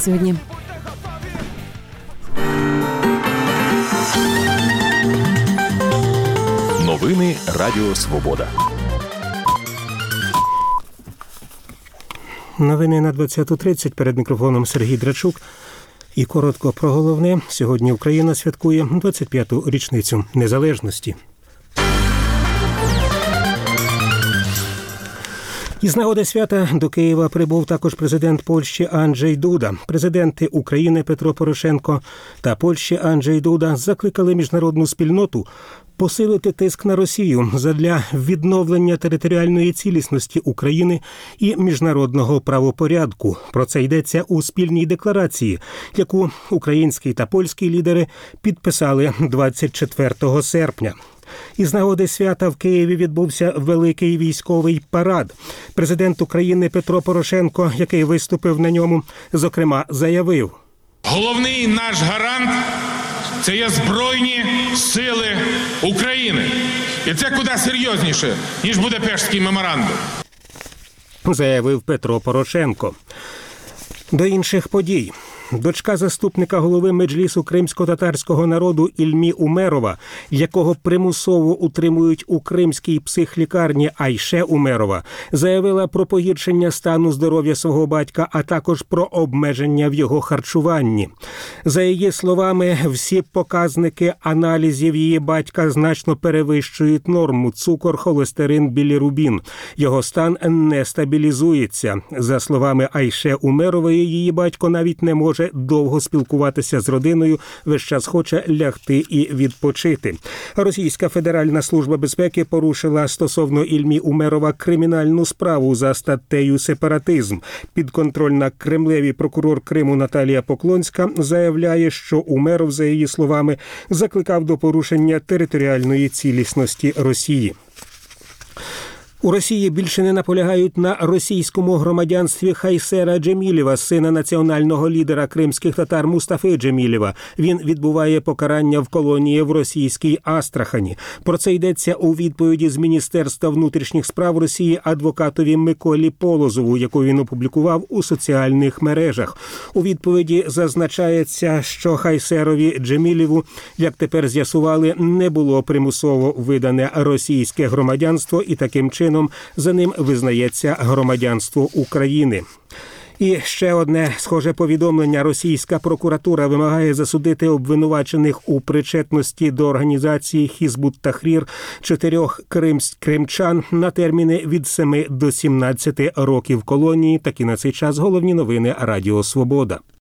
сьогодні. Новини Радіо Свобода. Новини на 20:30. Перед мікрофоном Сергій Драчук. І коротко про головне. Сьогодні Україна святкує 25-ту річницю незалежності. Із нагоди свята до Києва прибув також президент Польщі Анджей Дуда. Президенти України Петро Порошенко та Польщі Анджей Дуда закликали міжнародну спільноту посилити тиск на Росію задля відновлення територіальної цілісності України і міжнародного правопорядку. Про це йдеться у спільній декларації, яку українські та польські лідери підписали 24 серпня. Із нагоди свята в Києві відбувся великий військовий парад. Президент України Петро Порошенко, який виступив на ньому, зокрема заявив: "Головний наш гарант – це є Збройні сили України. І це куди серйозніше, ніж Будапештський меморандум", заявив Петро Порошенко. До інших подій. Дочка заступника голови Меджлісу кримсько-татарського народу Ільмі Умерова, якого примусово утримують у кримській психлікарні Айше Умерова, заявила про погіршення стану здоров'я свого батька, а також про обмеження в його харчуванні. За її словами, всі показники аналізів її батька значно перевищують норму: цукор, холестерин, білірубін. Його стан не стабілізується. За словами Айше Умерової, її батько навіть не може довго спілкуватися з родиною, весь час хоче лягти і відпочити. Російська Федеральна служба безпеки порушила стосовно Ільмі Умерова кримінальну справу за статтею «Сепаратизм». Підконтрольна Кремлеві прокурор Криму Наталія Поклонська заявляє, що Умеров, за її словами, закликав до порушення територіальної цілісності Росії. У Росії більше не наполягають на російському громадянстві Хайсера Джемілєва, сина національного лідера кримських татар Мустафи Джемілєва. Він відбуває покарання в колонії в російській Астрахані. Про це йдеться у відповіді з Міністерства внутрішніх справ Росії адвокатові Миколі Полозову, яку він опублікував у соціальних мережах. У відповіді зазначається, що Хайсерові Джемілєву, як тепер з'ясували, не було примусово видане російське громадянство, і таким чином за ним визнається громадянство України. І ще одне схоже повідомлення. Російська прокуратура вимагає засудити обвинувачених у причетності до організації Хізбут-Тахрір 4 кримчан на терміни від 7 до 17 років колонії. Такі на цей час головні новини Радіо Свобода.